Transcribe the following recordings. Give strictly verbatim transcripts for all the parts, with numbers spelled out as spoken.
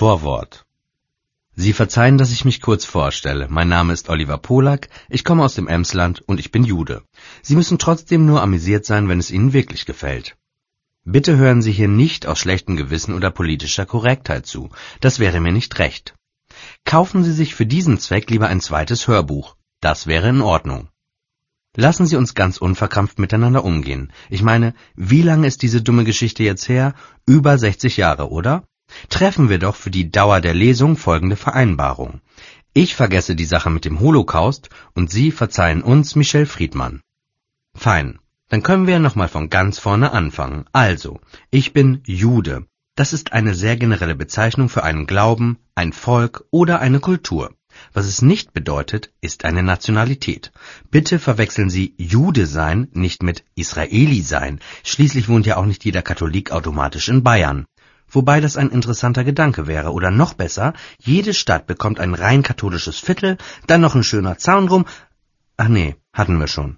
Vorwort. Sie verzeihen, dass ich mich kurz vorstelle. Mein Name ist Oliver Polak, ich komme aus dem Emsland und ich bin Jude. Sie müssen trotzdem nur amüsiert sein, wenn es Ihnen wirklich gefällt. Bitte hören Sie hier nicht aus schlechtem Gewissen oder politischer Korrektheit zu. Das wäre mir nicht recht. Kaufen Sie sich für diesen Zweck lieber ein zweites Hörbuch. Das wäre in Ordnung. Lassen Sie uns ganz unverkrampft miteinander umgehen. Ich meine, wie lange ist diese dumme Geschichte jetzt her? Über sechzig Jahre, oder? Treffen wir doch für die Dauer der Lesung folgende Vereinbarung. Ich vergesse die Sache mit dem Holocaust und Sie verzeihen uns Michel Friedmann. Fein, dann können wir nochmal von ganz vorne anfangen. Also, ich bin Jude. Das ist eine sehr generelle Bezeichnung für einen Glauben, ein Volk oder eine Kultur. Was es nicht bedeutet, ist eine Nationalität. Bitte verwechseln Sie Jude sein nicht mit Israeli sein. Schließlich wohnt ja auch nicht jeder Katholik automatisch in Bayern. Wobei das ein interessanter Gedanke wäre. Oder noch besser, jede Stadt bekommt ein rein katholisches Viertel, dann noch ein schöner Zaun drum. Ach nee, hatten wir schon.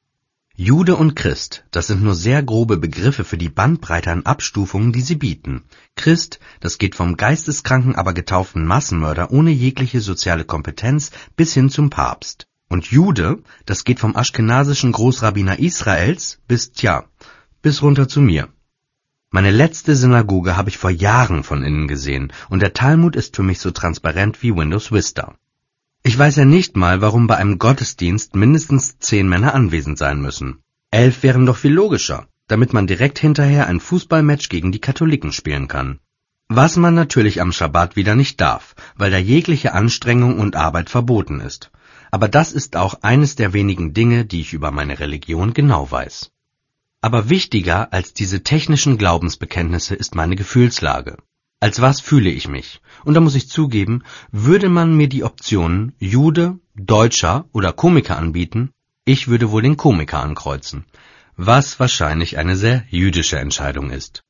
Jude und Christ, das sind nur sehr grobe Begriffe für die Bandbreite an Abstufungen, die sie bieten. Christ, das geht vom geisteskranken, aber getauften Massenmörder ohne jegliche soziale Kompetenz bis hin zum Papst. Und Jude, das geht vom aschkenasischen Großrabbiner Israels bis, tja, bis runter zu mir. Meine letzte Synagoge habe ich vor Jahren von innen gesehen und der Talmud ist für mich so transparent wie Windows Vista. Ich weiß ja nicht mal, warum bei einem Gottesdienst mindestens zehn Männer anwesend sein müssen. Elf wären doch viel logischer, damit man direkt hinterher ein Fußballmatch gegen die Katholiken spielen kann. Was man natürlich am Schabbat wieder nicht darf, weil da jegliche Anstrengung und Arbeit verboten ist. Aber das ist auch eines der wenigen Dinge, die ich über meine Religion genau weiß. Aber wichtiger als diese technischen Glaubensbekenntnisse ist meine Gefühlslage. Als was fühle ich mich? Und da muss ich zugeben, würde man mir die Optionen Jude, Deutscher oder Komiker anbieten, ich würde wohl den Komiker ankreuzen, was wahrscheinlich eine sehr jüdische Entscheidung ist.